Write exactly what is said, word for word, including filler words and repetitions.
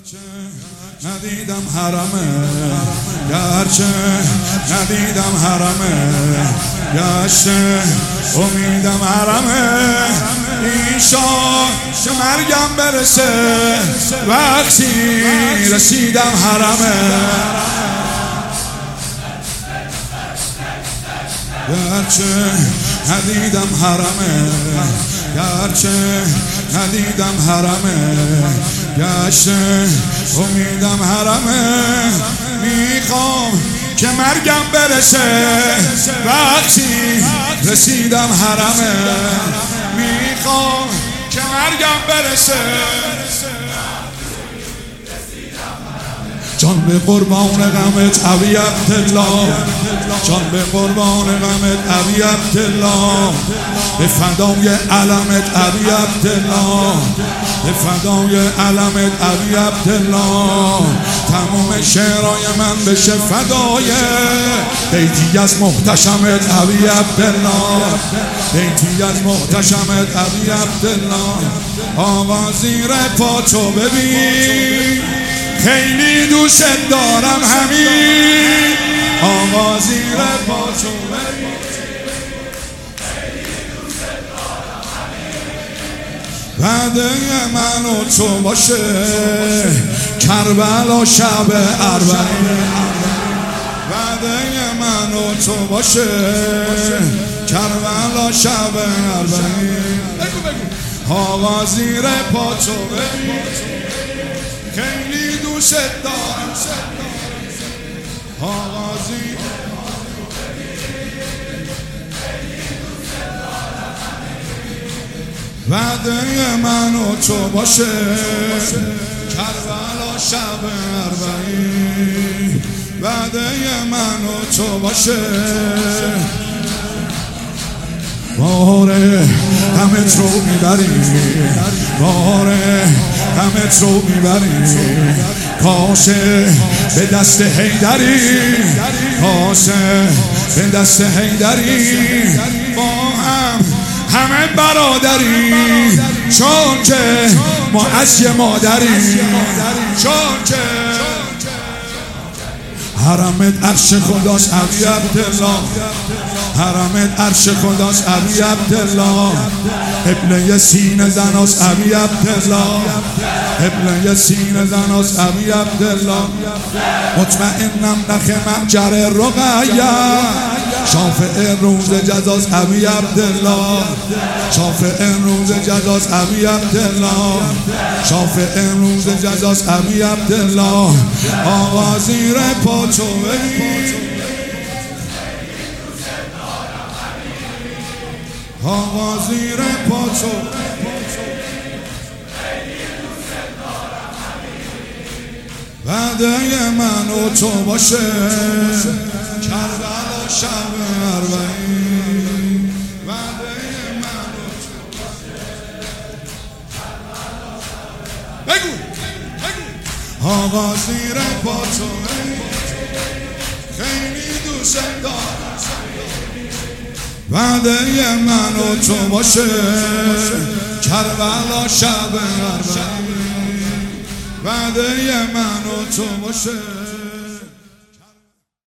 ندیدم حرمه گرچه ندیدم حرمه گشته امیدم حرمه ایشان که مرگم برسه وقتی رسیدم حرمه گرچه ندیدم حرمه گرچه ندیدم حرمه گشته امیدم حرمه میخوام که مرگم برسه وقتی رسیدم حرمه میخوام که مرگم برسه جان به قربان غمت ابی عبدالله جان به قربان غمت ابی عبدالله به فدای علمت ابی عبدالله به فدای علمت ابی عبدالله تمام شعرهای من بشه فدای بیتی از محتشمت ابی عبدالله بیتی از محتشمت ابی عبدالله آقا زیر پاتو ببین خیلی دوست دارم همین آقا زیر پاتو ببین خیلی دوست دارم همین وعده من و تو باشه کربلا شب اربعین وعده من و تو باشه کربلا شب اربعین آقا زیر پاتو ببین خیلی دوست دارم آقا زیر وعده من و تو باشه کربلا شب اربعین وعده من و تو باشه باره همت رو میبری باره همت رو میبری کاسه به دست حیدری کاسه به دست حیدری با هم همه برادری چون که ما از یه مادری چون که حرمت عرش خداست ابی عبدالله حرمت عرش خداست ابی عبدالله قبله سینه زناست ابی عبدالله قبله سینه زناست ابی عبدالله مطمئنم نخ معجر رقیه شافع روز جزاست ابی عبدالله شافع روز جزاست ابی عبدالله شافع روز جزاست ابی عبدالله آقا زیر پاتو ببین آقا زیر پاتو وعده من و تو باشه کربلا شب اربعین وعده من و تو باشه کربلا شب بگو بگو آقا زیر پاتو خیلی دوست دارم وعده من و تو باشه کربلا شب اربعین وعده من و تو باشه